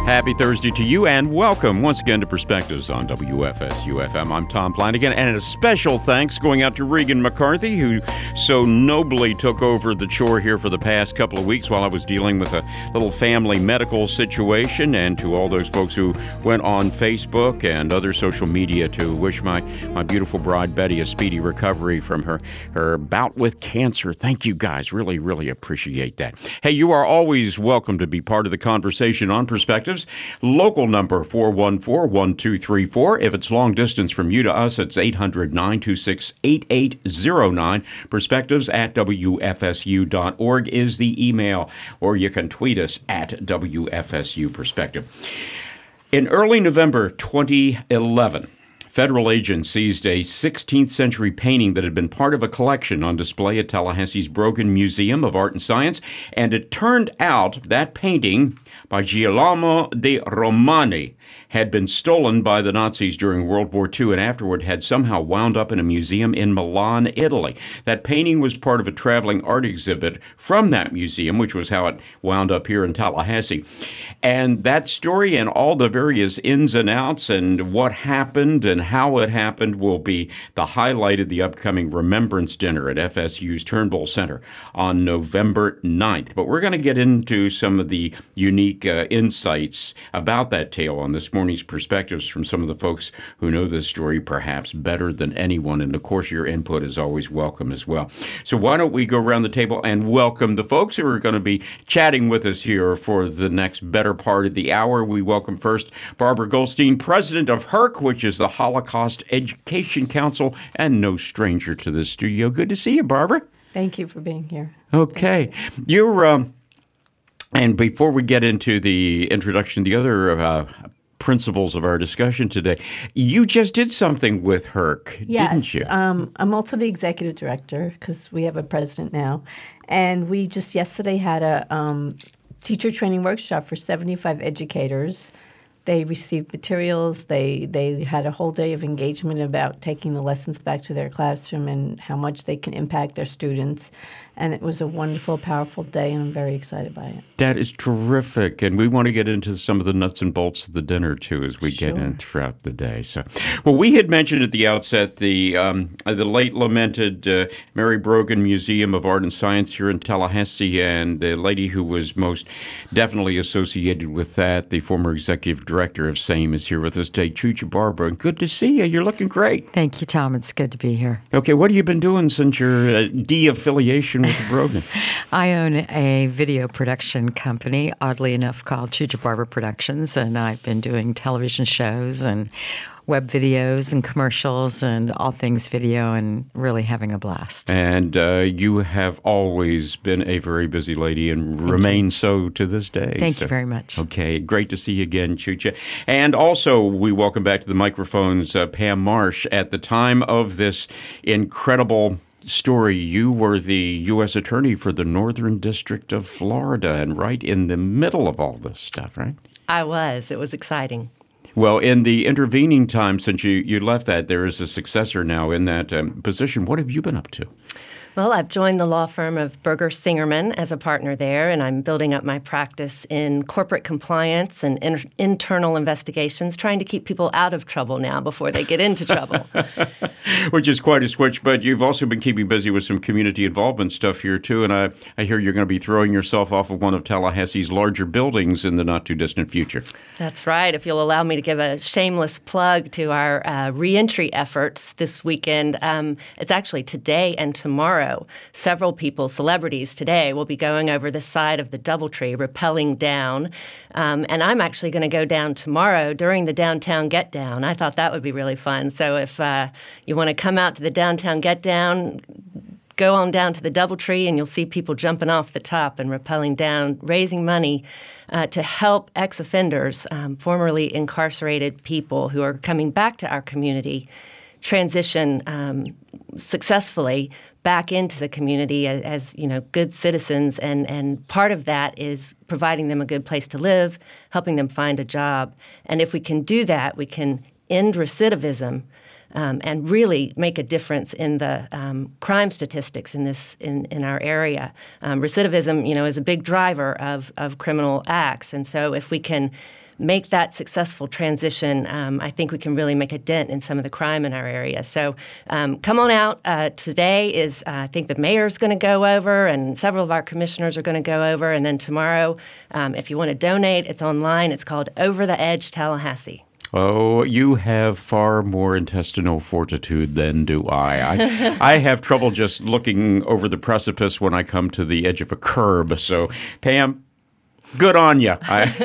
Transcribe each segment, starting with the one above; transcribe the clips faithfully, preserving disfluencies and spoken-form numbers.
Happy Thursday to you, and welcome once again to Perspectives on W F S U F M. I'm Tom Flanagan, and a special thanks going out to Regan McCarthy, who so nobly took over the chore here for the past couple of weeks while I was dealing with a little family medical situation, and to all those folks who went on Facebook and other social media to wish my, my beautiful bride Betty a speedy recovery from her, her bout with cancer. Thank you guys. Really, really appreciate that. Hey, you are always welcome to be part of the conversation on Perspectives. Local number four one four, one two three four. If it's long distance from you to us, it's eight hundred, nine two six, eight eight zero nine. Perspectives at W F S U dot org is the email, or you can tweet us at W F S U Perspective. In early November twenty eleven, federal agents seized a sixteenth century painting that had been part of a collection on display at Tallahassee's Brogan Museum of Art and Science, and it turned out that painting by Girolamo de Romani had been stolen by the Nazis during World War Two and afterward had somehow wound up in a museum in Milan, Italy. That painting was part of a traveling art exhibit from that museum, which was how it wound up here in Tallahassee. And that story and all the various ins and outs and what happened and how it happened will be the highlight of the upcoming Remembrance Dinner at F S U's Turnbull Center on November ninth. But we're going to get into some of the unique uh, insights about that tale on this morning's Perspectives from some of the folks who know this story perhaps better than anyone. And of course, your input is always welcome as well. So why don't we go around the table and welcome the folks who are going to be chatting with us here for the next better part of the hour. We welcome first Barbara Goldstein, president of H E R C, which is the Holocaust Education Council, and no stranger to the studio. Good to see you, Barbara. Thank you for being here. Okay. You're, um, and before we get into the introduction, the other uh, principles of our discussion today, you just did something with H E R C, yes, didn't you? Um, I'm also the executive director because we have a president now. And we just yesterday had a um, teacher training workshop for seventy-five educators. They received materials. They they had a whole day of engagement about taking the lessons back to their classroom and how much they can impact their students. And it was a wonderful, powerful day, and I'm very excited by it. That is terrific. And we want to get into some of the nuts and bolts of the dinner, too, as we Sure. get in throughout the day. So, well, we had mentioned at the outset the um, the late lamented uh, Mary Brogan Museum of Art and Science here in Tallahassee, and the lady who was most definitely associated with that, the former executive director of SAME, is here with us today, Chucha Barbara. Good to see you. You're looking great. Thank you, Tom. It's good to be here. Okay, what have you been doing since your uh, de-affiliation with the Brogan? I own a video production company, oddly enough, called Chucha Barbara Productions, and I've been doing television shows and web videos and commercials and all things video, and really having a blast. And uh, you have always been a very busy lady and Thank remain you. so to this day. Thank so, you very much. Okay, great to see you again, Chucha. And also, we welcome back to the microphones uh, Pam Marsh. At the time of this incredible story, you were the U S attorney for the Northern District of Florida, and right in the middle of all this stuff, right? I was. It was exciting. Well, in the intervening time since you, you left that, there is a successor now in that um, position. What have you been up to? Well, I've joined the law firm of Berger Singerman as a partner there, and I'm building up my practice in corporate compliance and in- internal investigations, trying to keep people out of trouble now before they get into trouble. Which is quite a switch, but you've also been keeping busy with some community involvement stuff here, too, and I, I hear you're going to be throwing yourself off of one of Tallahassee's larger buildings in the not-too-distant future. That's right. If you'll allow me to give a shameless plug to our uh, reentry efforts this weekend, um, it's actually today and tomorrow. Several people, celebrities today, will be going over the side of the DoubleTree, rappelling down. Um, and I'm actually going to go down tomorrow during the Downtown Get Down. I thought that would be really fun. So if uh, you want to come out to the Downtown Get Down, go on down to the DoubleTree and you'll see people jumping off the top and rappelling down, raising money uh, to help ex-offenders, um, formerly incarcerated people who are coming back to our community, transition um, successfully back into the community as, as you know, good citizens, and, and part of that is providing them a good place to live, helping them find a job. And if we can do that, we can end recidivism um, and really make a difference in the um, crime statistics in this in, in our area. Um, recidivism, you know, is a big driver of, of criminal acts, and so if we can make that successful transition, um, I think we can really make a dent in some of the crime in our area. So um, come on out. Uh, today is, uh, I think the mayor's going to go over, and several of our commissioners are going to go over. And then tomorrow, um, if you want to donate, it's online. It's called Over the Edge Tallahassee. Oh, you have far more intestinal fortitude than do I. I, I have trouble just looking over the precipice when I come to the edge of a curb. So, Pam, good on you.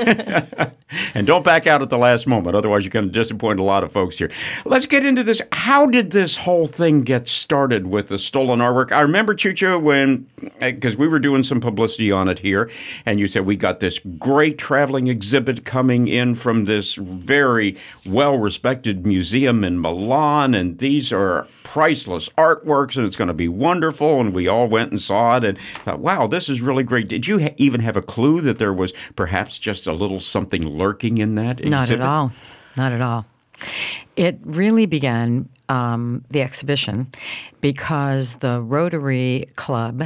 I, and don't back out at the last moment. Otherwise, you're going to disappoint a lot of folks here. Let's get into this. How did this whole thing get started with the stolen artwork? I remember, Chucha, when, because we were doing some publicity on it here, and you said we got this great traveling exhibit coming in from this very well-respected museum in Milan, and these are priceless artworks, and it's going to be wonderful. And we all went and saw it and thought, wow, this is really great. Did you ha- even have a clue that there was perhaps just a little something lurking in that exhibit? Not at all. Not at all. It really began, um, the exhibition, because the Rotary Club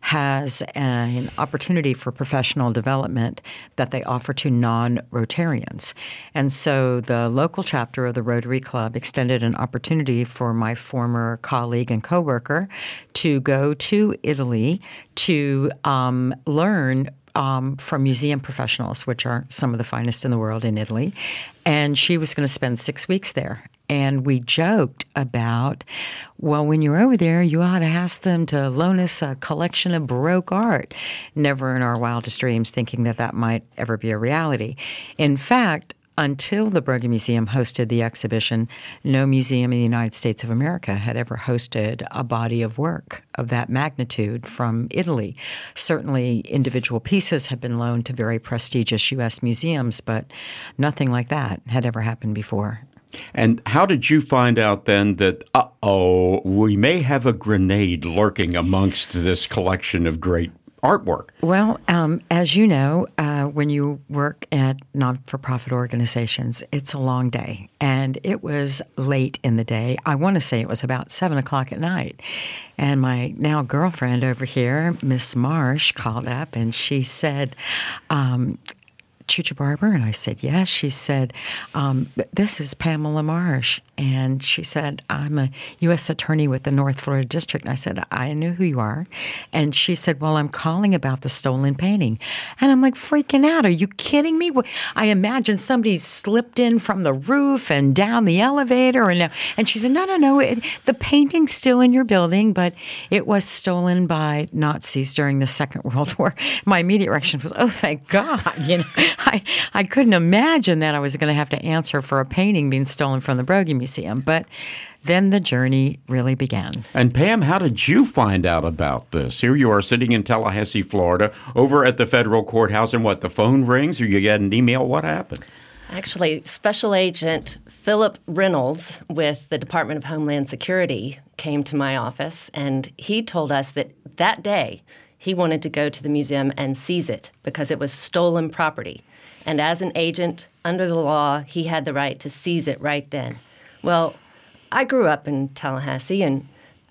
has an opportunity for professional development that they offer to non-Rotarians. And so the local chapter of the Rotary Club extended an opportunity for my former colleague and coworker to go to Italy to um, learn Um, from museum professionals, which are some of the finest in the world in Italy. And she was going to spend six weeks there. And we joked about, well, when you're over there, you ought to ask them to loan us a collection of Baroque art. Never in our wildest dreams thinking that that might ever be a reality. In fact, until the Brogy Museum hosted the exhibition, no museum in the United States of America had ever hosted a body of work of that magnitude from Italy. Certainly, individual pieces have been loaned to very prestigious U S museums, but nothing like that had ever happened before. And how did you find out then that, uh-oh, we may have a grenade lurking amongst this collection of great artwork? Well, um, as you know, uh, when you work at not-for-profit organizations, it's a long day. And it was late in the day. I want to say it was about seven o'clock at night. And my now girlfriend over here, Miss Marsh, called up and she said, um, Chucha Barber? And I said, yes. She said, um, this is Pamela Marsh. And she said, I'm a U S attorney with the North Florida District. And I said, I know who you are. And she said, well, I'm calling about the stolen painting. And I'm like freaking out. Are you kidding me? I imagine somebody slipped in from the roof and down the elevator. And, and she said, no, no, no. It, the painting's still in your building, but it was stolen by Nazis during the Second World War. My immediate reaction was, oh, thank God. You know, I, I couldn't imagine that I was going to have to answer for a painting being stolen from the Brogy Museum. But then the journey really began. And Pam, how did you find out about this? Here you are sitting in Tallahassee, Florida, over at the federal courthouse, and what, the phone rings or you get an email? What happened? Actually, Special Agent Philip Reynolds with the Department of Homeland Security came to my office, and he told us that that day he wanted to go to the museum and seize it because it was stolen property. And as an agent under the law, he had the right to seize it right then. Well, I grew up in Tallahassee, and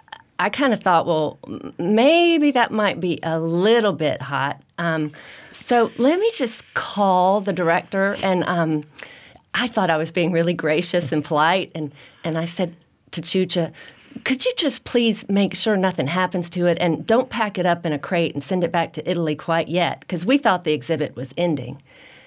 I kind of thought, well, maybe that might be a little bit hot. Um, so let me just call the director. And um, I thought I was being really gracious and polite. And, and I said to Chucha, could you just please make sure nothing happens to it and don't pack it up in a crate and send it back to Italy quite yet? Because we thought the exhibit was ending.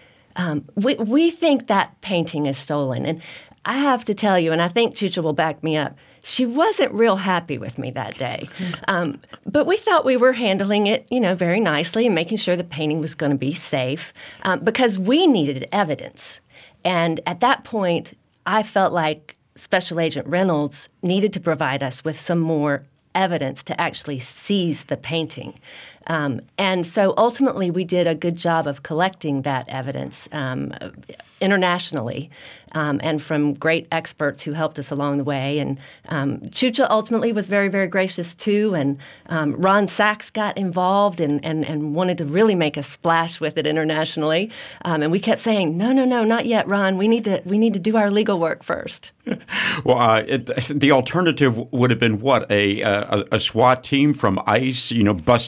Um, we, we think that painting is stolen. And I have to tell you, and I think Chucha will back me up, she wasn't real happy with me that day. Um, but we thought we were handling it, you know, very nicely and making sure the painting was going to be safe um, because we needed evidence. And at that point, I felt like Special Agent Reynolds needed to provide us with some more evidence to actually seize the painting. Um, and so ultimately, we did a good job of collecting that evidence um, internationally um, and from great experts who helped us along the way. And um, Chucha ultimately was very, very gracious, too. And um, Ron Sachs got involved and, and, and wanted to really make a splash with it internationally. Um, and we kept saying, no, no, no, not yet, Ron. We need to we need to do our legal work first. Well, uh, it, the alternative would have been what? A, a, a SWAT team from ICE, you know, busting into the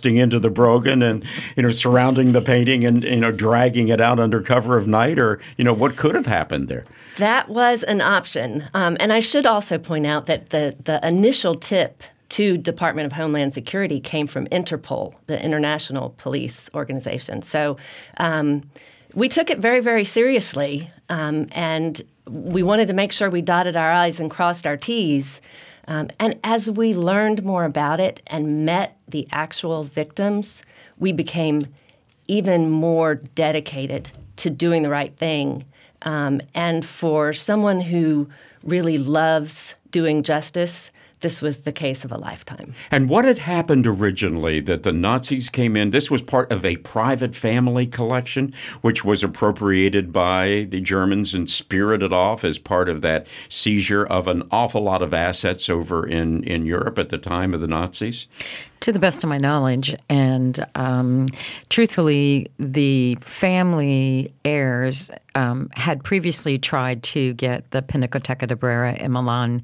the Brogan and, you know, surrounding the painting and, you know, dragging it out under cover of night? Or, you know, what could have happened there? That was an option. Um, and I should also point out that the, the initial tip to Department of Homeland Security came from Interpol, the international police organization. So um, we took it very, very seriously, um, and we wanted to make sure we dotted our I's and crossed our T's. Um, and as we learned more about it and met the actual victims, we became even more dedicated to doing the right thing. Um, and for someone who really loves doing justice, this was the case of a lifetime. And what had happened originally that the Nazis came in? This was part of a private family collection, which was appropriated by the Germans and spirited off as part of that seizure of an awful lot of assets over in, in Europe at the time of the Nazis? To the best of my knowledge, and um, truthfully, the family heirs um, had previously tried to get the Pinacoteca de Brera in Milan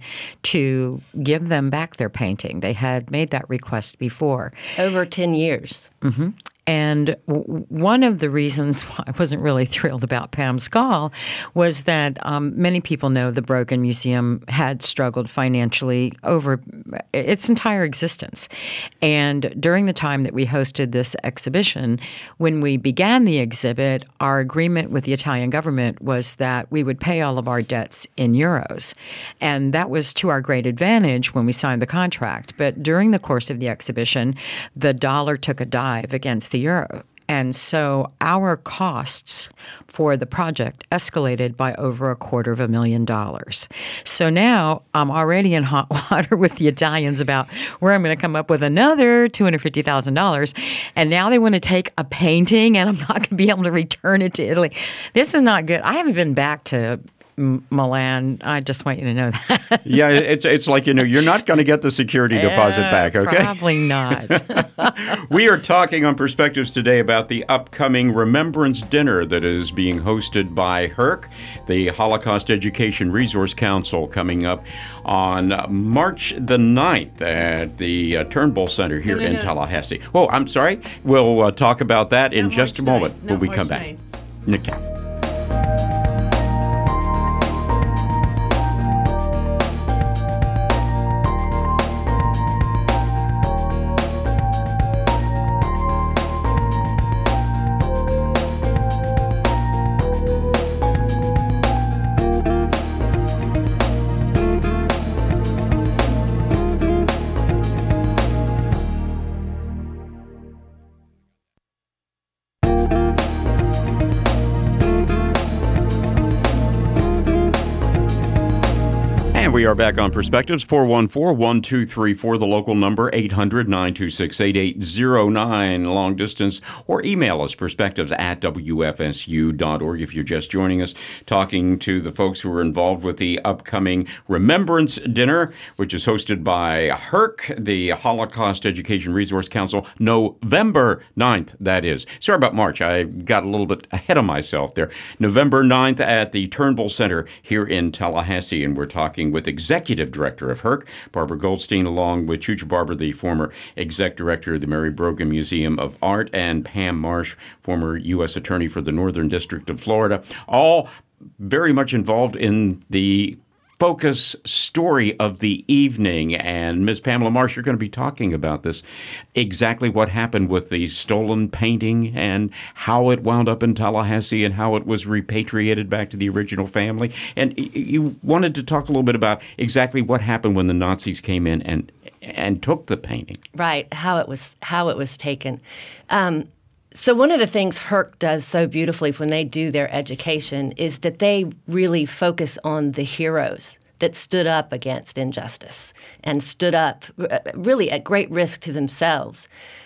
to give them back their painting. They had made that request before. Over ten years. Mm-hmm. And w- one of the reasons why I wasn't really thrilled about Pam Skaal was that um, many people know the Brogan Museum had struggled financially over its entire existence. And during the time that we hosted this exhibition, when we began the exhibit, our agreement with the Italian government was that we would pay all of our debts in euros. And that was to our great advantage when we signed the contract. But during the course of the exhibition, the dollar took a dive against the euro. And so our costs for the project escalated by over a quarter of a million dollars. So now I'm already in hot water with the Italians about where I'm going to come up with another two hundred fifty thousand dollars. And now they want to take a painting and I'm not going to be able to return it to Italy. This is not good. I haven't been back to Milan. I just want you to know that. Yeah, it's it's like, you know, you're not going to get the security deposit uh, back, okay? Probably not. We are talking on Perspectives today about the upcoming Remembrance Dinner that is being hosted by HERC, the Holocaust Education Resource Council, coming up on March the ninth at the uh, Turnbull Center here no, no, in no. Tallahassee. Oh, I'm sorry. We'll uh, talk about that in Not just a March moment ninth. when Not we March come back. ninth. Okay. We are back on Perspectives, four one four, one two three four, the local number, eight hundred, nine two six, eight eight zero nine, long distance, or email us, perspectives at W F S U dot org if you're just joining us, talking to the folks who are involved with the upcoming Remembrance Dinner, which is hosted by HERC, the Holocaust Education Resource Council, November ninth, that is. Sorry about March, I got a little bit ahead of myself there. November ninth at the Turnbull Center here in Tallahassee, and we're talking with Executive Director of HERC, Barbara Goldstein, along with Chucha Barber, the former Exec Director of the Mary Brogan Museum of Art, and Pam Marsh, former U S Attorney for the Northern District of Florida, all very much involved in the focus story of the evening. And Miz Pamela Marsh, you're going to be talking about this, exactly what happened with the stolen painting and how it wound up in Tallahassee and how it was repatriated back to the original family. And you wanted to talk a little bit about exactly what happened when the Nazis came in and and took the painting. Right, how it was how it was taken. Um, So one of the things HERC does so beautifully when they do their education is that they really focus on the heroes that stood up against injustice and stood up really at great risk to themselves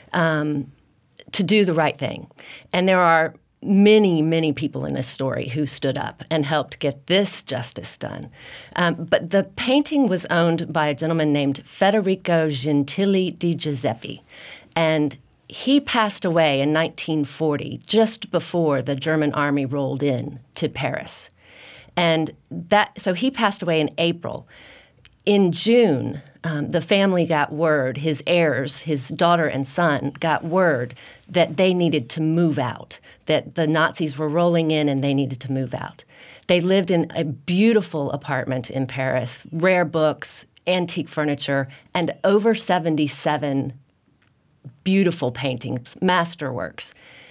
um, to do the right thing. And there are many, many people in this story who stood up and helped get this justice done. Um, but the painting was owned by a gentleman named Federico Gentili di Giuseppe. And he passed away in nineteen forty, just before the German army rolled in to Paris. And that, so he passed away in April. in June, um, the family got word, his heirs, his daughter and son, got word that they needed to move out, that the Nazis were rolling in and they needed to move out. They lived in a beautiful apartment in Paris, rare books, antique furniture, and over seventy-seven beautiful paintings, masterworks.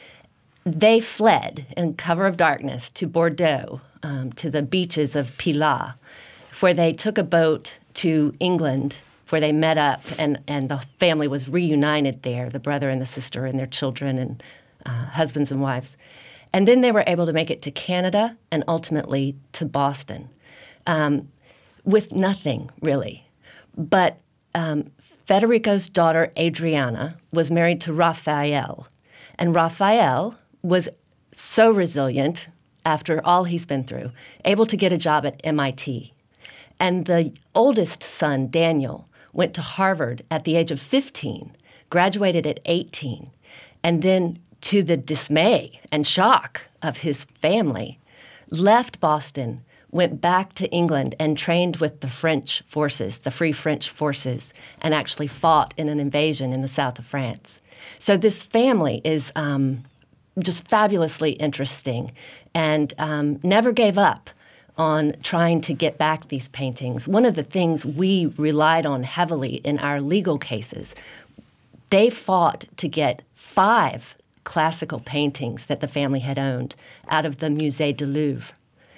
They fled in cover of darkness to Bordeaux, um, to the beaches of Pilat, where they took a boat to England, where they met up, and, and the family was reunited there, the brother and the sister and their children and uh, husbands and wives. And then they were able to make it to Canada and ultimately to Boston um, with nothing, really. But um, Federico's daughter, Adriana, was married to Raphael. And Raphael was so resilient after all he's been through, able to get a job at M I T. And the oldest son, Daniel, went to Harvard at the age of fifteen, graduated at eighteen, and then, to the dismay and shock of his family, left Boston, went back to England and trained with the French forces, the Free French forces, and actually fought in an invasion in the south of France. So this family is um, just fabulously interesting and um, never gave up on trying to get back these paintings. One of the things we relied on heavily in our legal cases, they fought to get five classical paintings that the family had owned out of the Musée du Louvre.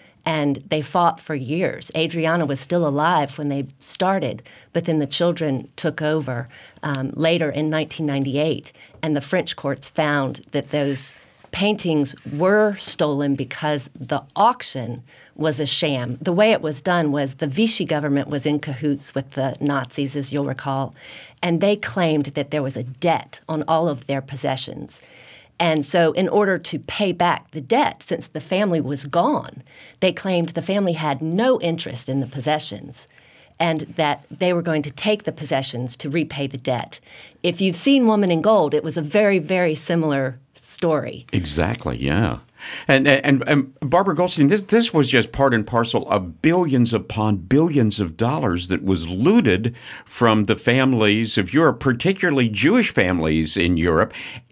And they fought for years. Adriana was still alive when they started, but then the children took over um, later in nineteen ninety-eight, and the French courts found that those paintings were stolen because the auction was a sham. The way it was done was the Vichy government was in cahoots with the Nazis, as you'll recall, and they claimed that there was a debt on all of their possessions. And so in order to pay back the debt, since the family was gone, they claimed the family had no interest in the possessions and that they were going to take the possessions to repay the debt. If you've seen Woman in Gold, it was a very, very similar story. Exactly, yeah. And, and and Barbara Goldstein, this this was just part and parcel of billions upon billions of dollars that was looted from the families of Europe, particularly Jewish families in Europe,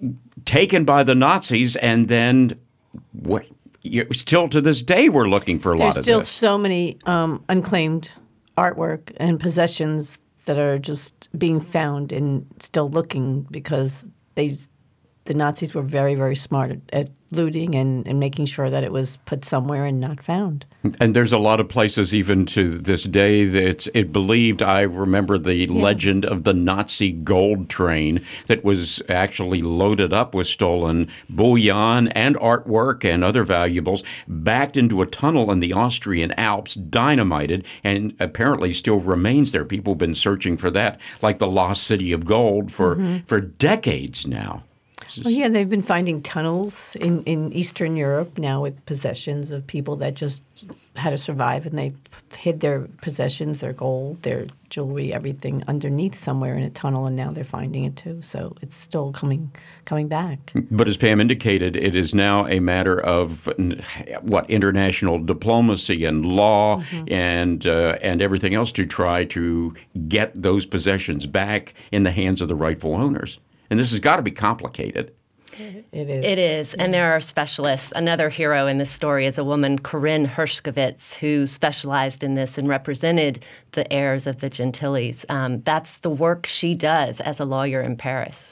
taken by the Nazis, and then what? Still to this day, we're looking for a There's lot of this. There's still so many um, unclaimed artwork and possessions that are just being found and still looking because they. The Nazis were very, very smart at, at looting and, and making sure that it was put somewhere and not found. And there's a lot of places even to this day that it believed, I remember the yeah. legend of the Nazi gold train that was actually loaded up with stolen bullion and artwork and other valuables, backed into a tunnel in the Austrian Alps, dynamited, and apparently still remains there. People have been searching for that, like the lost city of gold, for, mm-hmm. for decades now. Well, yeah, they've been finding tunnels in, in Eastern Europe now with possessions of people that just had to survive, and they hid their possessions, their gold, their jewelry, everything underneath somewhere in a tunnel, and now they're finding it too. So it's still coming coming back. But as Pam indicated, it is now a matter of what international diplomacy and law mm-hmm. and uh, and everything else to try to get those possessions back in the hands of the rightful owners. And this has got to be complicated. It is. It is. And there are specialists. Another hero in this story is a woman, Corinne Hershkovitz, who specialized in this and represented the heirs of the Gentilis. Um, that's the work she does as a lawyer in Paris.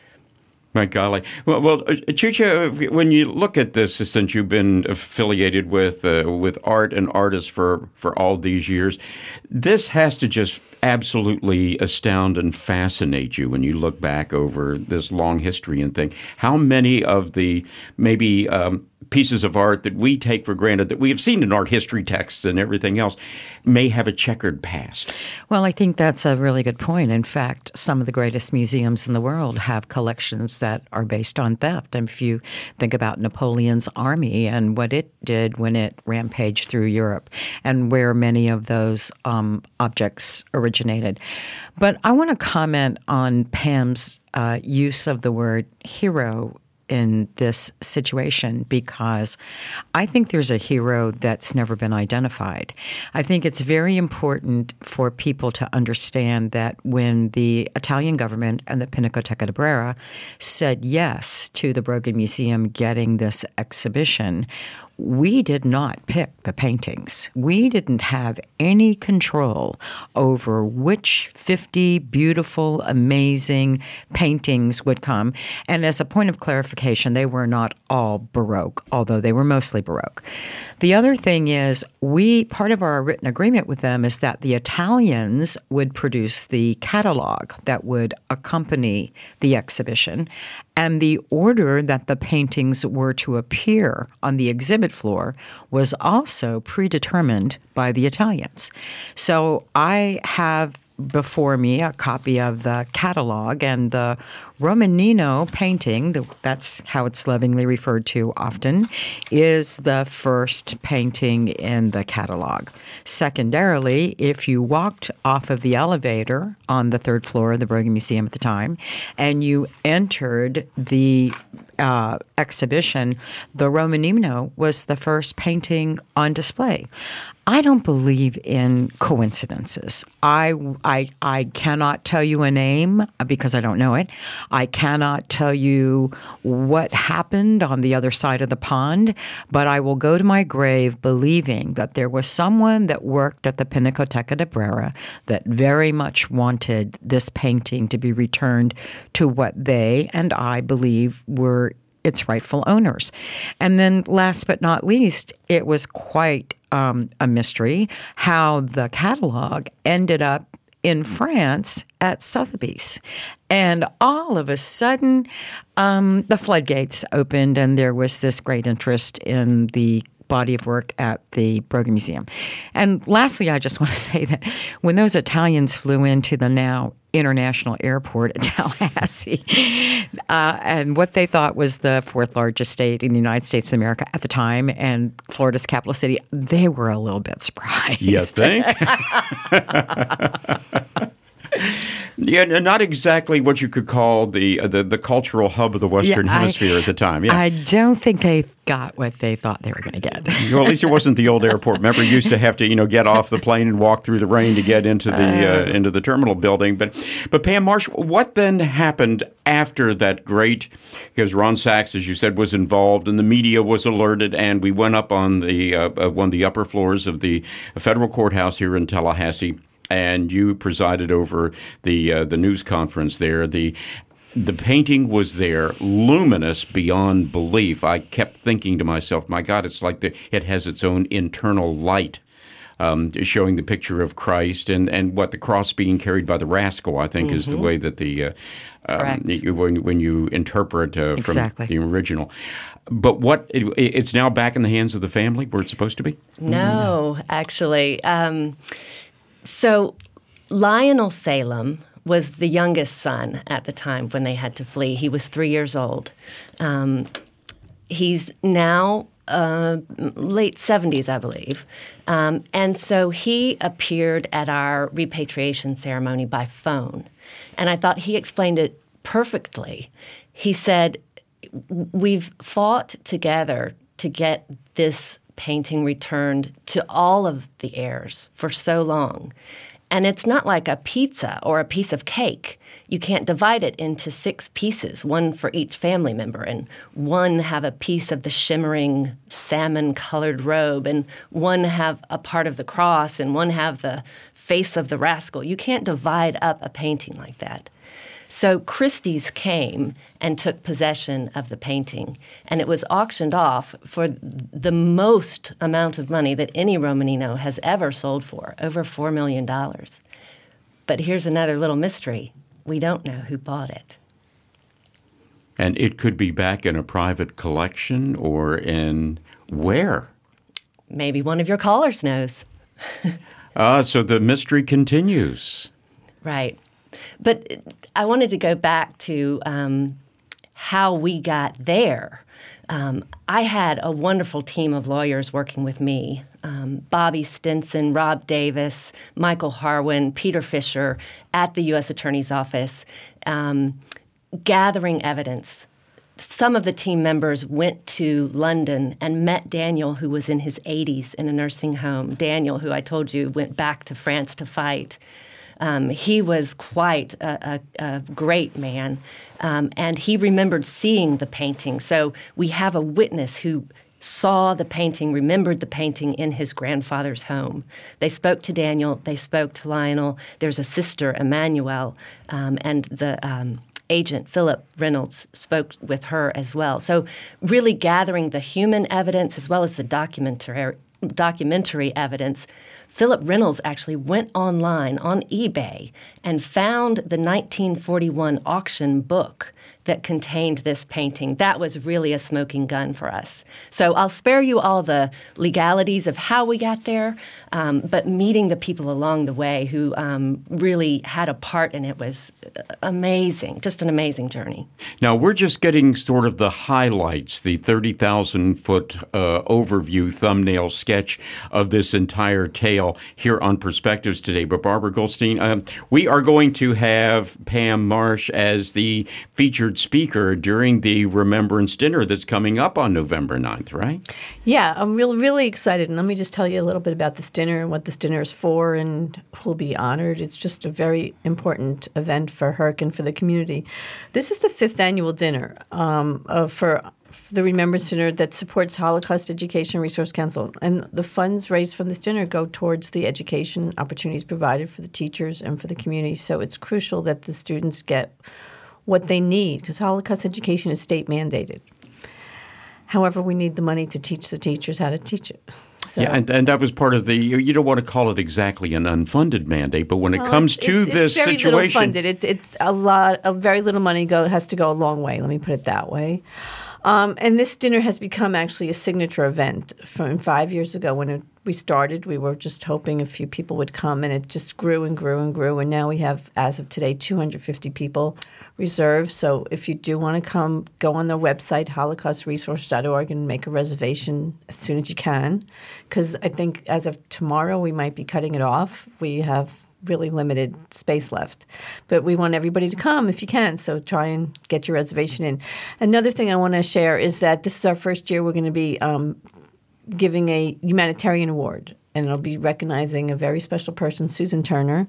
My golly. Well, well, Chucha, when you look at this, since you've been affiliated with uh, with art and artists for, for all these years, this has to just absolutely astound and fascinate you when you look back over this long history and think how many of the maybe um, pieces of art that we take for granted, that we have seen in art history texts and everything else, may have a checkered past. Well, I think that's a really good point. In fact, some of the greatest museums in the world have collections that are based on theft. And if you think about Napoleon's army and what it did when it rampaged through Europe and where many of those um, objects originated. But I want to comment on Pam's uh, use of the word hero in this situation because I think there's a hero that's never been identified. I think it's very important for people to understand that when the Italian government and the Pinacoteca di Brera said yes to the Brogan Museum getting this exhibition, we did not pick the paintings. We didn't have any control over which fifty beautiful, amazing paintings would come. And as a point of clarification, they were not all Baroque, although they were mostly Baroque. The other thing is, we part of our written agreement with them is that the Italians would produce the catalog that would accompany the exhibition, and the order that the paintings were to appear on the exhibit floor was also predetermined by the Italians. So I have before me a copy of the catalog, and the Romanino painting, the, that's how it's lovingly referred to often, is the first painting in the catalog. Secondarily, if you walked off of the elevator on the third floor of the Brogan Museum at the time and you entered the uh, exhibition, the Romanino was the first painting on display. I don't believe in coincidences. I, I, I cannot tell you a name because I don't know it. I cannot tell you what happened on the other side of the pond, but I will go to my grave believing that there was someone that worked at the Pinacoteca di Brera that very much wanted this painting to be returned to what they and I believe were its rightful owners. And then last but not least, it was quite um, a mystery how the catalog ended up in France at Sotheby's. And all of a sudden, um, the floodgates opened and there was this great interest in the body of work at the Brogan Museum. And lastly, I just want to say that when those Italians flew into the now international airport at Tallahassee, uh, and what they thought was the fourth largest state in the United States of America at the time, and Florida's capital city, they were a little bit surprised. You think? Yeah, not exactly what you could call the uh, the, the cultural hub of the Western yeah, Hemisphere I, at the time. Yeah. I don't think they got what they thought they were going to get. Well, at least it wasn't the old airport. Remember, you used to have to, you know, get off the plane and walk through the rain to get into the uh, into the terminal building. But, but Pam Marsh, what then happened after that great? Because Ron Sachs, as you said, was involved, and the media was alerted, and we went up on the uh, one of the upper floors of the federal courthouse here in Tallahassee. And you presided over the uh, the news conference there. The the painting was there, luminous beyond belief. I kept thinking to myself, my God, it's like the, it has its own internal light, um, showing the picture of Christ and, and what the cross being carried by the rascal, I think, mm-hmm. is the way that the uh, um, when, when you interpret uh, from exactly. the original. But what it, it's now back in the hands of the family where it's supposed to be? No, actually. Um, So Lionel Salem was the youngest son at the time when they had to flee. He was three years old. Um, he's now uh, late seventies, I believe. Um, and so he appeared at our repatriation ceremony by phone. And I thought he explained it perfectly. He said, we've fought together to get this painting returned to all of the heirs for so long. And it's not like a pizza or a piece of cake. You can't divide it into six pieces, one for each family member, and one have a piece of the shimmering salmon-colored robe, and one have a part of the cross, and one have the face of the rascal. You can't divide up a painting like that. So Christie's came and took possession of the painting, and it was auctioned off for the most amount of money that any Romanino has ever sold for, over four million dollars. But here's another little mystery. We don't know who bought it. And it could be back in a private collection or in where? Maybe one of your callers knows. Ah, so the mystery continues. Right. But I wanted to go back to um, how we got there. Um, I had a wonderful team of lawyers working with me. Um, Bobby Stinson, Rob Davis, Michael Harwin, Peter Fisher at the U S Attorney's Office, um, gathering evidence some of the team members went to London and met Daniel, who was in his eighties in a nursing home. Daniel, who I told you went back to France to fight. Um, he was quite a, a, a great man, um, and he remembered seeing the painting. So we have a witness who saw the painting, remembered the painting in his grandfather's home. They spoke to Daniel. They spoke to Lionel. There's a sister, Emmanuel, um, and the um, agent, Philip Reynolds, spoke with her as well. So really gathering the human evidence as well as the documentary, documentary evidence. Philip Reynolds actually went online on eBay and found the nineteen forty-one auction book that contained this painting. That was really a smoking gun for us. So I'll spare you all the legalities of how we got there, um, but meeting the people along the way who um, really had a part in it was amazing, just an amazing journey. Now, we're just getting sort of the highlights, the thirty thousand foot uh, overview thumbnail sketch of this entire tale here on Perspectives today. But Barbara Goldstein, um, we are going to have Pam Marsh as the featured speaker during the Remembrance Dinner that's coming up on November ninth, right? Yeah, I'm really, really excited. And let me just tell you a little bit about this dinner and what this dinner is for and who'll be honored. It's just a very important event for Herc and for the community. This is the fifth annual dinner um, of, for the Remembrance Dinner that supports Holocaust Education Resource Council. And the funds raised from this dinner go towards the education opportunities provided for the teachers and for the community. So it's crucial that the students get what they need, because Holocaust education is state mandated. However, we need the money to teach the teachers how to teach it. So, yeah, and, and that was part of the, you don't want to call it exactly an unfunded mandate, but when it well, comes it's, to it's, this it's very situation. Little funded. It, it's a lot, a very little money go, has to go a long way, let me put it that way. Um, and this dinner has become actually a signature event. From five years ago when it, we started, we were just hoping a few people would come, and it just grew and grew and grew. And now we have, as of today, two hundred fifty people reserved. So if you do want to come, go on the website, holocaust resource dot org, and make a reservation as soon as you can. Because I think as of tomorrow, we might be cutting it off. We have really limited space left. But we want everybody to come if you can, so try and get your reservation in. Another thing I want to share is that this is our first year we're going to be um, giving a humanitarian award, and it'll be recognizing a very special person, Susan Turner.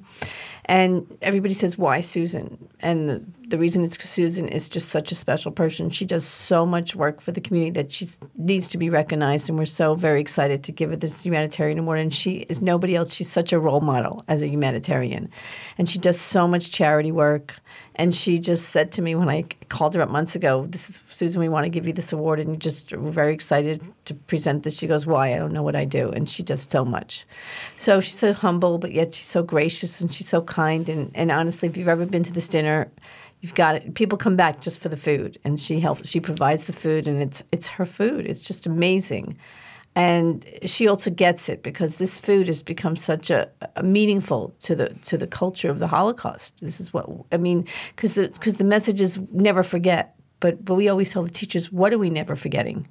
And everybody says, why Susan? And the, the reason is because Susan is just such a special person. She does so much work for the community that she needs to be recognized, and we're so very excited to give her this humanitarian award. And she is nobody else. She's such a role model as a humanitarian. And she does so much charity work. And she just said to me when I called her up months ago, "This is Susan, we want to give you this award, and you just we're very excited to present this." She goes, "Why? I don't know what I do." And she does so much. So she's so humble, but yet she's so gracious, and she's so kind. And, and honestly, if you've ever been to this dinner, you've got it. People come back just for the food, and she helps. She provides the food, and it's it's her food. It's just amazing. And she also gets it because this food has become such a, a meaningful to the to the culture of the Holocaust. This is what I mean, because the because the message is never forget. But but we always tell the teachers, what are we never forgetting?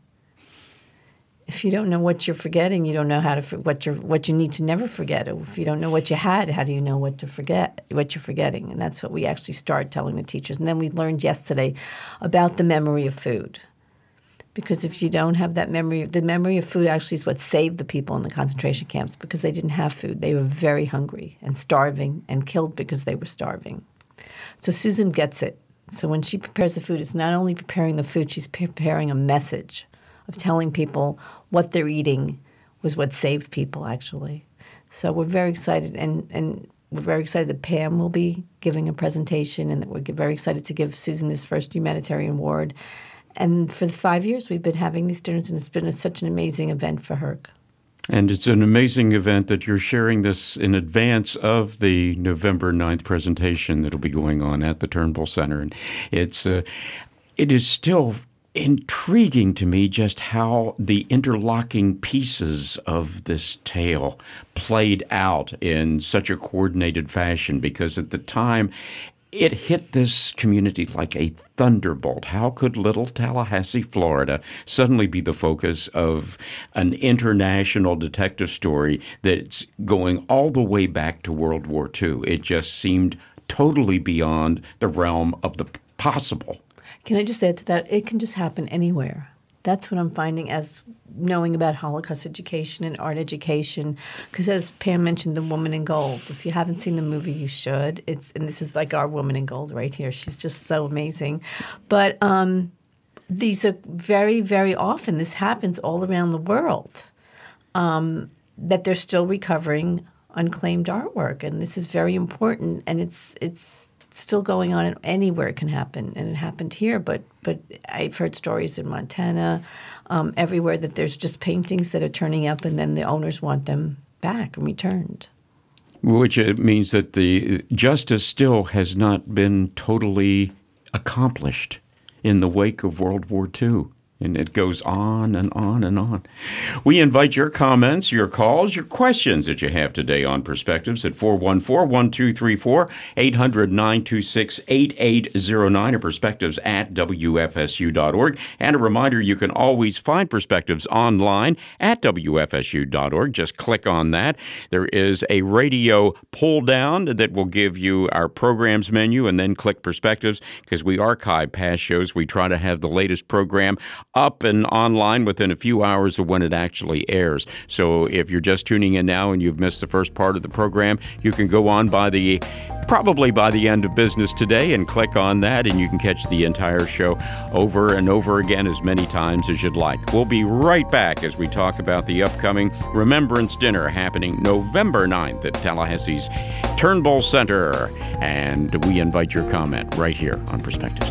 If you don't know what you're forgetting, you don't know how to what you what you need to never forget. If you don't know what you had, how do you know what to forget? What you're forgetting, and that's what we actually started telling the teachers. And then we learned yesterday about the memory of food. Because if you don't have that memory, the memory of food actually is what saved the people in the concentration camps because they didn't have food. They were very hungry and starving and killed because they were starving. So Susan gets it. So when she prepares the food, it's not only preparing the food, she's preparing a message of telling people what they're eating was what saved people, actually. So we're very excited, and, and we're very excited that Pam will be giving a presentation, and that we're very excited to give Susan this first humanitarian award. And for the five years we've been having these dinners, and it's been a, such an amazing event for Herc. And it's an amazing event that you're sharing this in advance of the November ninth presentation that'll be going on at the Turnbull Center. And it's uh, it is still intriguing to me just how the interlocking pieces of this tale played out in such a coordinated fashion, because at the time it hit this community like a thunderbolt. How could little Tallahassee, Florida, suddenly be the focus of an international detective story that's going all the way back to World War Two? It just seemed totally beyond the realm of the possible. Can I just add to that? It can just happen anywhere. That's what I'm finding as knowing about Holocaust education and art education. Because as Pam mentioned, The Woman in Gold. If you haven't seen the movie, you should. It's and this is like our Woman in Gold right here. She's just so amazing. But um, these are very, very often, this happens all around the world, um, that they're still recovering unclaimed artwork. And this is very important. And it's it's still going on anywhere it can happen. And it happened here. But, but I've heard stories in Montana, um, everywhere, that there's just paintings that are turning up and then the owners want them back and returned. Which uh, means that the justice still has not been totally accomplished in the wake of World War Two. And it goes on and on and on. We invite your comments, your calls, your questions that you have today on Perspectives at four one four, one two three four, eight hundred, nine two six, eight eight zero nine or perspectives at W F S U dot org. And a reminder, you can always find Perspectives online at W F S U dot org. Just click on that. There is a radio pull down that will give you our programs menu, and then click Perspectives, because we archive past shows. We try to have the latest program up and online within a few hours of when it actually airs. So if you're just tuning in now and you've missed the first part of the program, you can go on by the probably by the end of business today and click on that, and you can catch the entire show over and over again as many times as you'd like. We'll be right back as we talk about the upcoming Remembrance Dinner happening November ninth at Tallahassee's Turnbull Center. And we invite your comment right here on Perspectives.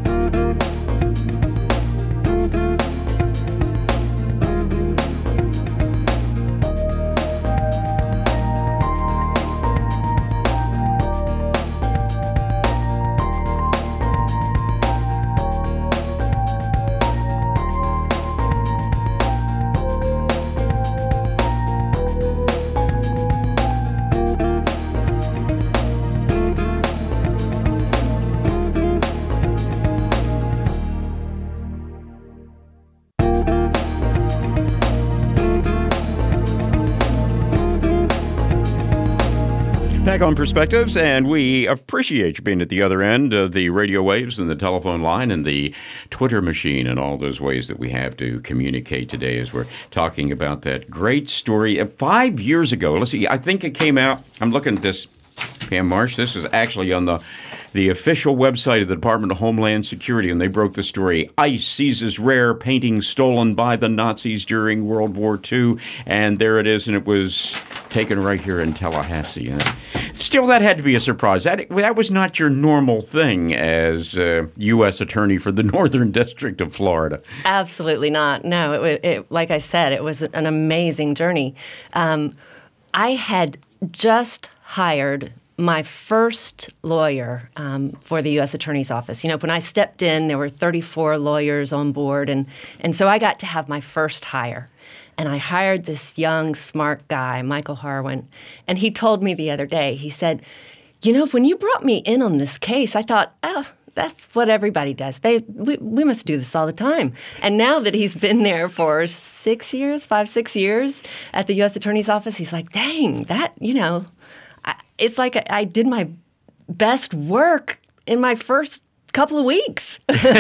Back on Perspectives, and we appreciate you being at the other end of the radio waves and the telephone line and the Twitter machine and all those ways that we have to communicate today as we're talking about that great story of five years ago. Let's see, I think it came out, I'm looking at this, Pam Marsh, this is actually on the the official website of the Department of Homeland Security, and they broke the story. ICE seizes rare painting stolen by the Nazis during World War Two, and there it is, and it was taken right here in Tallahassee. And still, that had to be a surprise. That that was not your normal thing as uh, U S Attorney for the Northern District of Florida. Absolutely not. No, it, it, like I said, it was an amazing journey. Um, I had just hired my first lawyer um, for the U S Attorney's Office. You know, when I stepped in, there were thirty-four lawyers on board, and, and so I got to have my first hire. And I hired this young, smart guy, Michael Harwin, and he told me the other day, he said, you know, when you brought me in on this case, I thought, oh, that's what everybody does. They we, we must do this all the time. And now that he's been there for six years, five, six years at the U S Attorney's Office, he's like, dang, that, you know, I, it's like I, I did my best work in my first couple of weeks.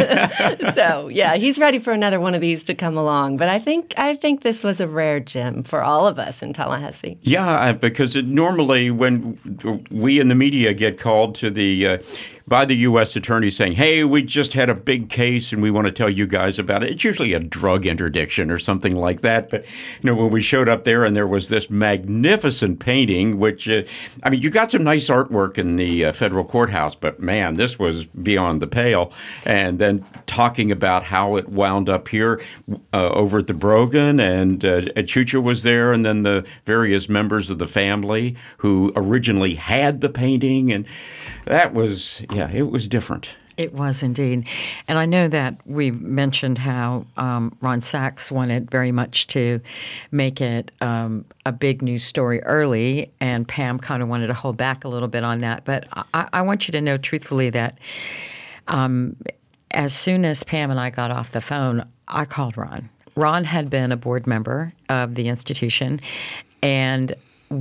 So, yeah, he's ready for another one of these to come along. But I think I think this was a rare gem for all of us in Tallahassee. Yeah, because it, normally when we in the media get called to the uh, by the U S attorney saying, hey, we just had a big case and we want to tell you guys about it. It's usually a drug interdiction or something like that. But, you know, when we showed up there and there was this magnificent painting, which, uh, I mean, you got some nice artwork in the uh, federal courthouse, but man, this was beyond the pale. And then talking about how it wound up here uh, over at the Brogan, and uh, Chucha was there, and then the various members of the family who originally had the painting. And that was, yeah, it was different. It was indeed. And I know that we mentioned how um, Ron Sachs wanted very much to make it um, a big news story early, and Pam kind of wanted to hold back a little bit on that. But I, I want you to know truthfully that um, as soon as Pam and I got off the phone, I called Ron. Ron had been a board member of the institution, and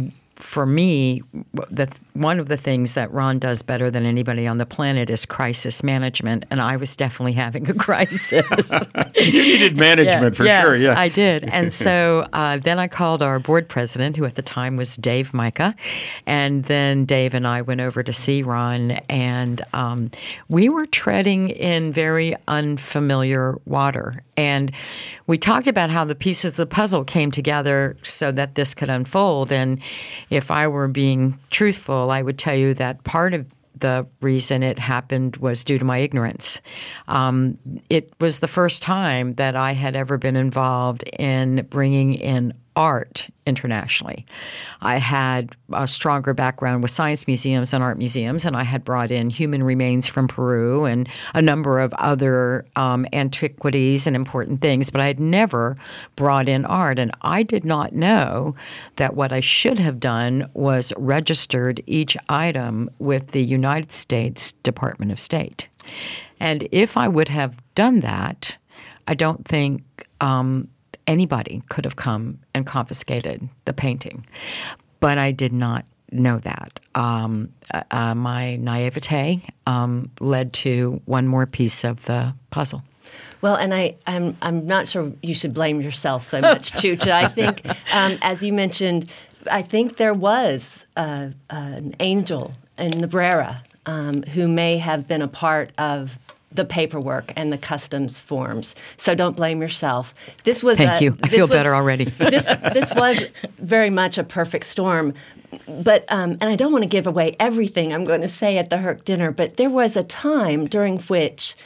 for me, the, one of the things that Ron does better than anybody on the planet is crisis management, and I was definitely having a crisis. You needed management yeah, for yes, sure, yeah. I did. And so uh, then I called our board president, who at the time was Dave Micah, and then Dave and I went over to see Ron, and um, we were treading in very unfamiliar water. And we talked about how the pieces of the puzzle came together so that this could unfold. And if I were being truthful, I would tell you that part of the reason it happened was due to my ignorance. Um, it was the first time that I had ever been involved in bringing in art internationally. I had a stronger background with science museums and art museums, and I had brought in human remains from Peru and a number of other um, antiquities and important things, but I had never brought in art. And I did not know that what I should have done was registered each item with the United States Department of State. And if I would have done that, I don't think um, anybody could have come and confiscated the painting. But I did not know that. Um, uh, my naivete um, led to one more piece of the puzzle. Well, and I, I'm I'm not sure you should blame yourself so much, Chucha. I think, um, as you mentioned, I think there was uh, an angel in the Brera um, who may have been a part of the paperwork and the customs forms. So don't blame yourself. This was Thank a, you. I this feel was, better already. this this was very much a perfect storm. But um, and I don't want to give away everything I'm going to say at the Herc dinner, but there was a time during which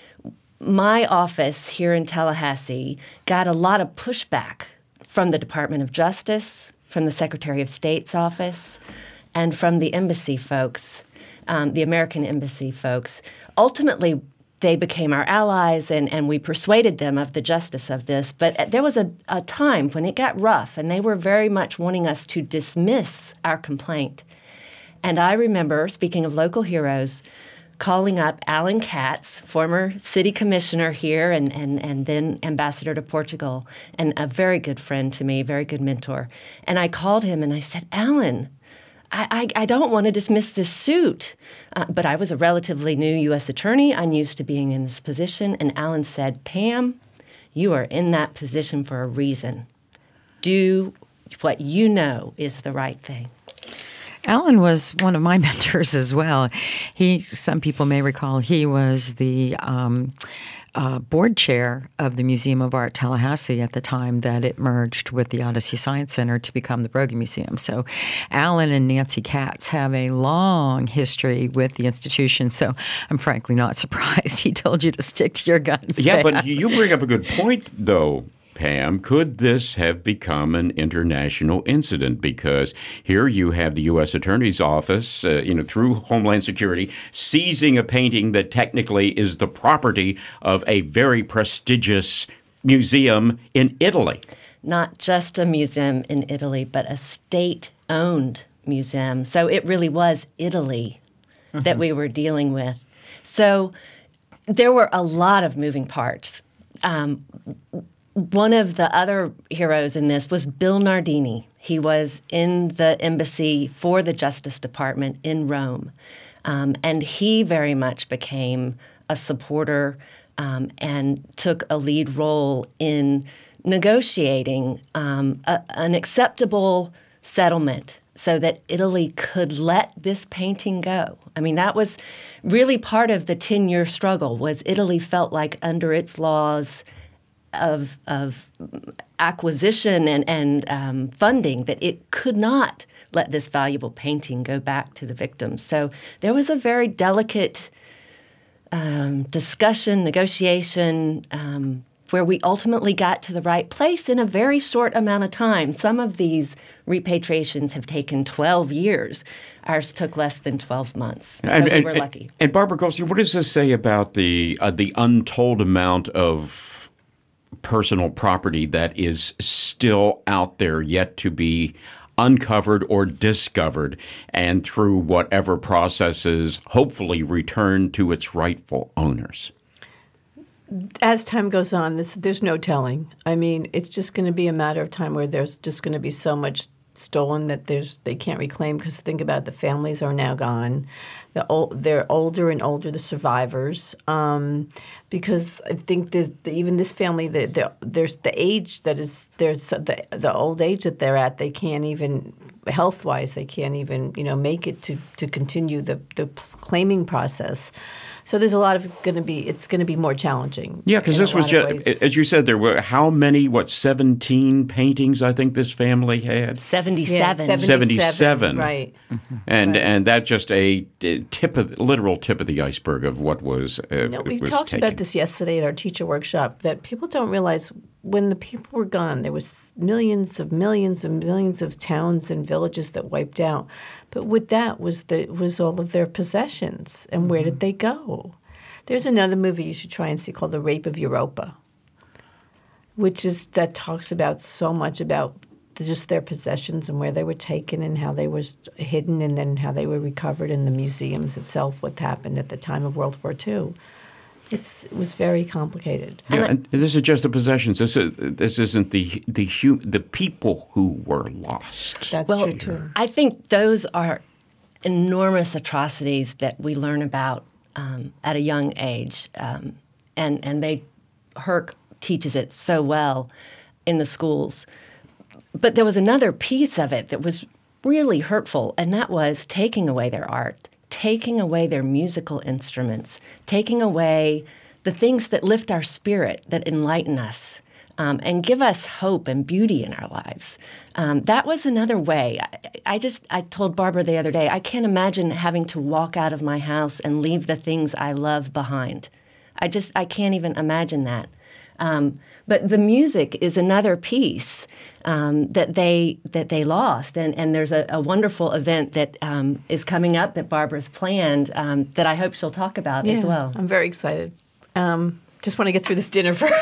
my office here in Tallahassee got a lot of pushback from the Department of Justice, from the Secretary of State's office, and from the embassy folks, um, the American embassy folks. Ultimately, they became our allies, and, and we persuaded them of the justice of this. But there was a, a time when it got rough, and they were very much wanting us to dismiss our complaint. And I remember, speaking of local heroes, calling up Alan Katz, former city commissioner here and, and, and then ambassador to Portugal, and a very good friend to me, very good mentor. And I called him and I said, Alan, I, I, I don't want to dismiss this suit. Uh, but I was a relatively new U S attorney, unused to being in this position. And Alan said, Pam, you are in that position for a reason. Do what you know is the right thing. Alan was one of my mentors as well. He, some people may recall, he was the um, uh, board chair of the Museum of Art Tallahassee at the time that it merged with the Odyssey Science Center to become the Brogan Museum. So Alan and Nancy Katz have a long history with the institution, so I'm frankly not surprised he told you to stick to your guns. Yeah, Pam. but you bring up a good point, though, Pam. Could this have become an international incident? Because here you have the U S Attorney's Office, uh, you know, through Homeland Security, seizing a painting that technically is the property of a very prestigious museum in Italy. Not just a museum in Italy, but a state-owned museum. So it really was Italy mm-hmm. that we were dealing with. So there were a lot of moving parts. Um, One of the other heroes in this was Bill Nardini. He was in the embassy for the Justice Department in Rome. Um, and he very much became a supporter um, and took a lead role in negotiating um, a, an acceptable settlement so that Italy could let this painting go. I mean, that was really part of the ten-year struggle, was Italy felt like under its laws Of, of acquisition and, and um, funding that it could not let this valuable painting go back to the victims. So there was a very delicate um, discussion, negotiation, um, where we ultimately got to the right place in a very short amount of time. Some of these repatriations have taken twelve years. Ours took less than twelve months. So and, we and, were lucky. And, and Barbara Goldstein, what does this say about the uh, the untold amount of personal property that is still out there yet to be uncovered or discovered, and through whatever processes, hopefully return to its rightful owners? As time goes on, this, there's no telling. I mean, it's just going to be a matter of time where there's just going to be so much stolen that there's they can't reclaim, because think about it, the families are now gone. The old, they're older and older, the survivors, um, because I think there's, the, even this family, the, the, there's the age that is there's the the old age that they're at. They can't even health wise, they can't even you know make it to to continue the the claiming process. So there's a lot of going to be, it's going to be more challenging. Yeah, because this was just, as you said, there were how many, what, seventeen paintings I think this family had? seventy-seven. Yeah, seventy-seven. Right. Mm-hmm. And right. and that's just a tip of, literal tip of the iceberg of what was uh, no, we was talked taken. about this yesterday at our teacher workshop, that people don't realize when the people were gone, there was millions of millions and millions of towns and villages that wiped out. But with that was the was all of their possessions, and where did they go? There's another movie you should try and see called The Rape of Europa, which is that talks about so much about just their possessions and where they were taken and how they were hidden, and then how they were recovered in the museums itself. What happened at the time of World War Two. It's, it was very complicated. Yeah, and this is just the possessions. This is this isn't the the hum, the people who were lost. That's well, true too. I think those are enormous atrocities that we learn about um, at a young age, um, and and they Herc teaches it so well in the schools. But there was another piece of it that was really hurtful, and that was taking away their art, taking away their musical instruments, taking away the things that lift our spirit, that enlighten us, um, and give us hope and beauty in our lives. Um, that was another way. I, I just, I told Barbara the other day, I can't imagine having to walk out of my house and leave the things I love behind. I just, I can't even imagine that. Um, but the music is another piece um, that they that they lost, and and there's a, a wonderful event that um, is coming up that Barbara's planned um, that I hope she'll talk about yeah, as well. I'm very excited. Um, just want to get through this dinner first,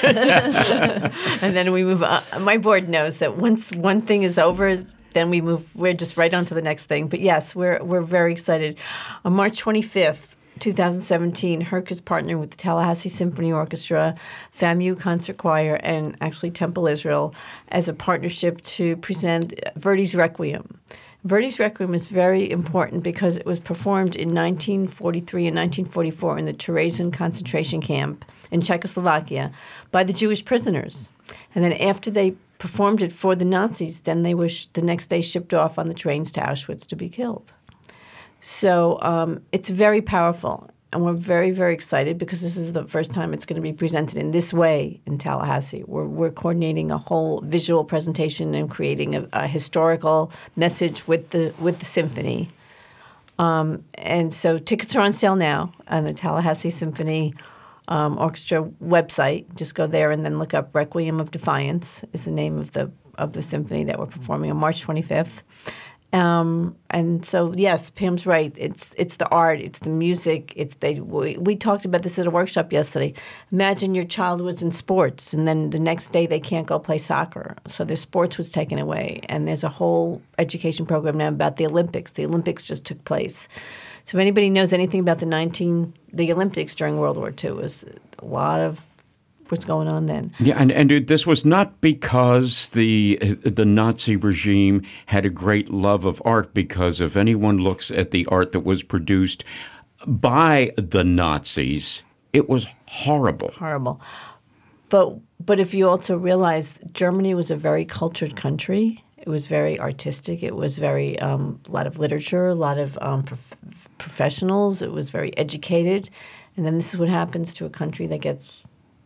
and then we move on. My board knows that once one thing is over, then we move. We're just right on to the next thing. But yes, we're we're very excited. On March twenty-fifth. two thousand seventeen, Herc is partnering with the Tallahassee Symphony Orchestra, FAMU Concert Choir, and actually Temple Israel as a partnership to present Verdi's Requiem. Verdi's Requiem is very important because it was performed in nineteen forty-three and nineteen forty-four in the Terezin concentration camp in Czechoslovakia by the Jewish prisoners. And then after they performed it for the Nazis, then they were sh- the next day shipped off on the trains to Auschwitz to be killed. So um, it's very powerful, and we're very, very excited because this is the first time it's going to be presented in this way in Tallahassee. We're, we're coordinating a whole visual presentation and creating a, a historical message with the with the symphony. Um, and so tickets are on sale now on the Tallahassee Symphony um, Orchestra website. Just go there and then look up Requiem of Defiance is the name of the of the symphony that we're performing on March twenty-fifth. Um, and so, yes, Pam's right. It's it's the art, it's the music. It's they. We, we talked about this at a workshop yesterday. Imagine your child was in sports, and then the next day they can't go play soccer, so their sports was taken away. And there's a whole education program now about the Olympics. The Olympics just took place. So if anybody knows anything about the nineteen the Olympics during World War Two, it was a lot of what's going on then. Yeah, and, and this was not because the the Nazi regime had a great love of art, because if anyone looks at the art that was produced by the Nazis, it was horrible. Horrible. But but if you also realize Germany was a very cultured country, it was very artistic, it was very um, a lot of literature, a lot of um, prof- professionals, it was very educated. And then this is what happens to a country that gets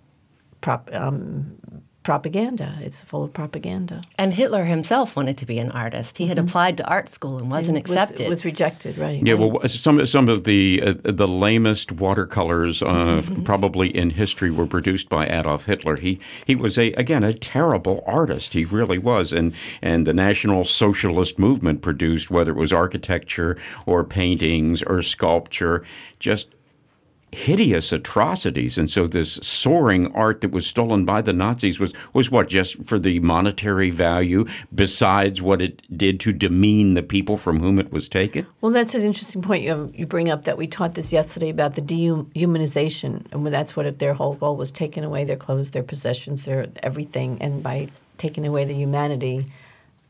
Prop, um, propaganda. It's full of propaganda. And Hitler himself wanted to be an artist. He mm-hmm. had applied to art school and wasn't it accepted. Was, was rejected, right? Yeah, well, some some of the uh, the lamest watercolors uh, probably in history were produced by Adolf Hitler. He he was a again a terrible artist. He really was, and and the National Socialist movement produced, whether it was architecture or paintings or sculpture, just hideous atrocities. And so this soaring art that was stolen by the Nazis was, was what, just for the monetary value, besides what it did to demean the people from whom it was taken? Well, that's an interesting point you, you bring up, that we taught this yesterday about the dehumanization. And that's what it, their whole goal was, taking away their clothes, their possessions, their everything. And by taking away the humanity,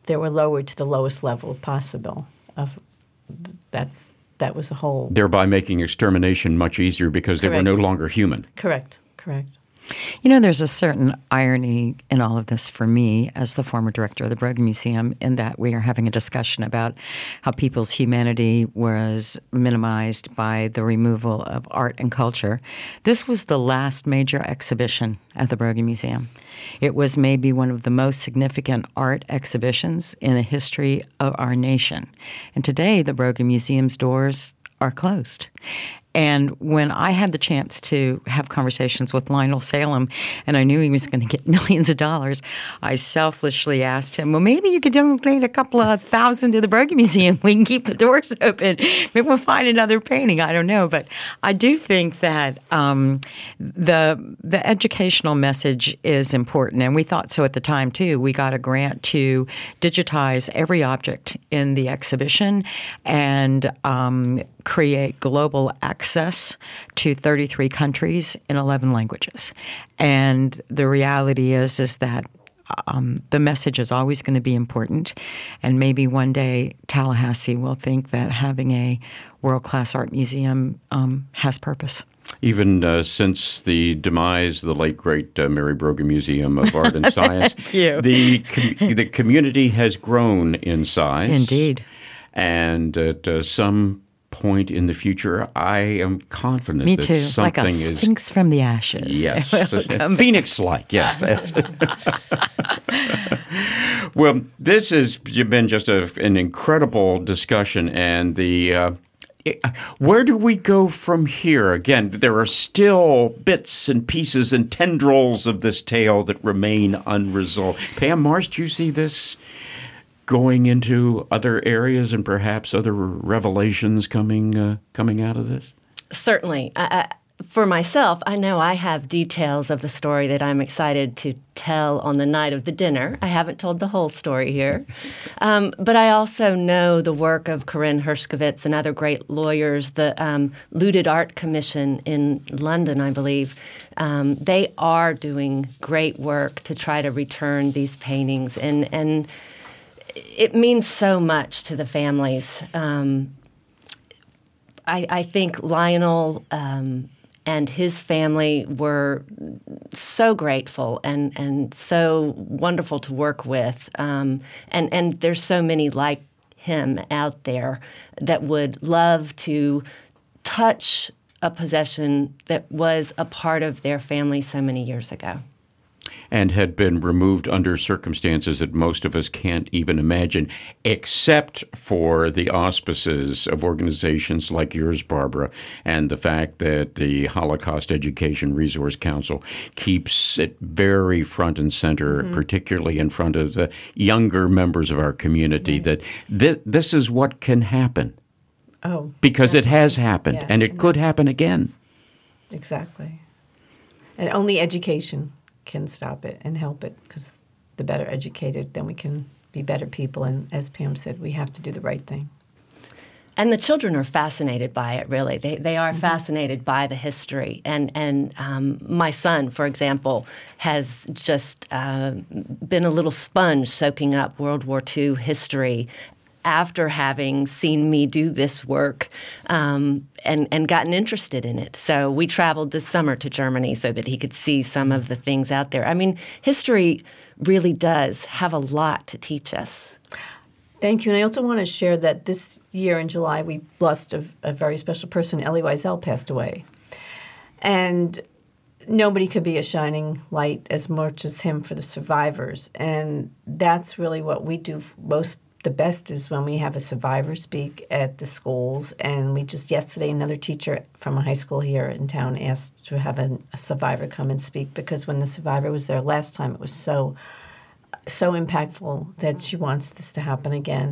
they were lowered to the lowest level possible. Of that's that was the whole. Thereby making extermination much easier because they were no Correct. longer human. Correct. Correct. You know, there's a certain irony in all of this for me as the former director of the Brogan Museum, in that we are having a discussion about how people's humanity was minimized by the removal of art and culture. This was the last major exhibition at the Brogan Museum. It was maybe one of the most significant art exhibitions in the history of our nation. And today, the Brogan Museum's doors are closed. And when I had the chance to have conversations with Lionel Salem, and I knew he was going to get millions of dollars, I selfishly asked him, well, maybe you could donate a couple of thousand to the Brogan Museum. We can keep the doors open. Maybe we'll find another painting. I don't know. But I do think that um, the the educational message is important. And we thought so at the time, too. We got a grant to digitize every object in the exhibition and um, create global access to thirty-three countries in eleven languages. And the reality is, is that um, the message is always going to be important. And maybe one day Tallahassee will think that having a world-class art museum um, has purpose. Even uh, since the demise of the late, great uh, Mary Brogan Museum of Art and Science, Thank you. the com- the community has grown in size. Indeed. And at uh, some point in the future, I am confident Me that too. something Like a is sphinx from the ashes. yes, Phoenix-like. Yes. Well, this has been just a, an incredible discussion, and the. Uh, Where do we go from here? Again, there are still bits and pieces and tendrils of this tale that remain unresolved. Pam Marsh, do you see this going into other areas and perhaps other revelations coming uh, coming out of this? Certainly. I, I, for myself, I know I have details of the story that I'm excited to tell on the night of the dinner. I haven't told the whole story here. Um, but I also know the work of Corinne Hershkovitz and other great lawyers, the um, Looted Art Commission in London, I believe. Um, they are doing great work to try to return these paintings. And, and it means so much to the families. Um, I, I think Lionel um, and his family were so grateful and, and so wonderful to work with. Um, and, and there's so many like him out there that would love to touch a possession that was a part of their family so many years ago. And had been removed under circumstances that most of us can't even imagine, except for the auspices of organizations like yours, Barbara, and the fact that the Holocaust Education Resource Council keeps it very front and center, mm-hmm. particularly in front of the younger members of our community, mm-hmm. that this, this is what can happen. Oh, because it has happened, yeah. and it could happen again. Exactly. And only education can stop it and help it, because the better educated, then we can be better people. And as Pam said, we have to do the right thing. And the children are fascinated by it, really. They they are mm-hmm. fascinated by the history. And, and um, my son, for example, has just uh, been a little sponge soaking up World War Two history after having seen me do this work um, and, and gotten interested in it. So we traveled this summer to Germany so that he could see some of the things out there. I mean, history really does have a lot to teach us. Thank you. And I also want to share that this year in July, we lost a, a very special person. Elie Wiesel passed away. And nobody could be a shining light as much as him for the survivors. And that's really what we do most the best, is when we have a survivor speak at the schools. And we just yesterday, another teacher from a high school here in town asked to have a, a survivor come and speak, because when the survivor was there last time, it was so, so impactful that she wants this to happen again.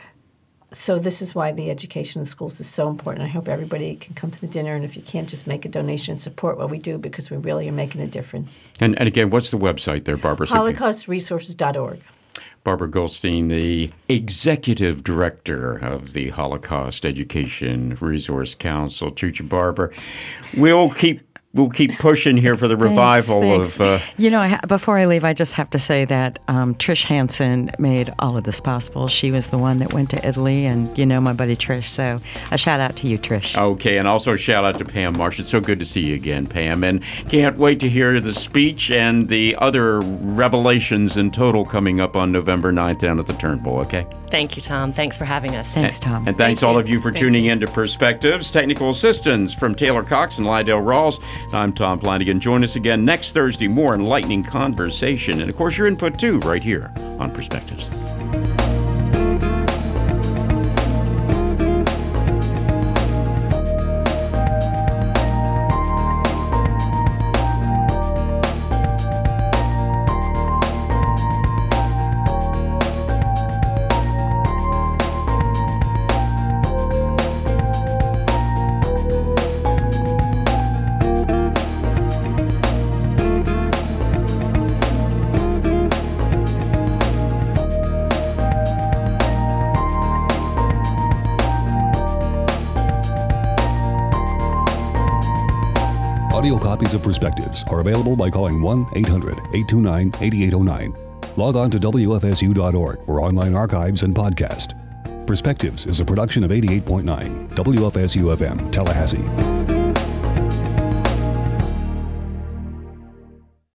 So this is why the education in schools is so important. I hope everybody can come to the dinner, and if you can't, just make a donation and support what we do, because we really are making a difference. And, and again, what's the website there, Barbara? Holocaust Resources dot org. Barbara Goldstein, the executive director of the Holocaust Education Resource Council. Chucha Barbara, we'll keep we'll keep pushing here for the revival thanks, thanks. of. Uh, you know, I ha- before I leave, I just have to say that um, Trish Hansen made all of this possible. She was the one that went to Italy, and you know my buddy Trish. So a shout out to you, Trish. Okay, and also a shout out to Pam Marsh. It's so good to see you again, Pam, and can't wait to hear the speech and the other revelations in total coming up on November ninth down at the Turnbull. Okay. Thank you, Tom. Thanks for having us. Thanks, Tom. And, and thanks Thank all you. of you for Thank tuning you. in to Perspectives. Technical assistance from Taylor Cox and Lydell Rawls. I'm Tom Flanagan. Join us again next Thursday. More enlightening conversation. And, of course, your input, too, right here on Perspectives. Audio copies of Perspectives are available by calling one eight hundred eight two nine eight eight zero nine. Log on to W F S U dot org for online archives and podcast. Perspectives is a production of eighty-eight point nine W F S U F M, Tallahassee.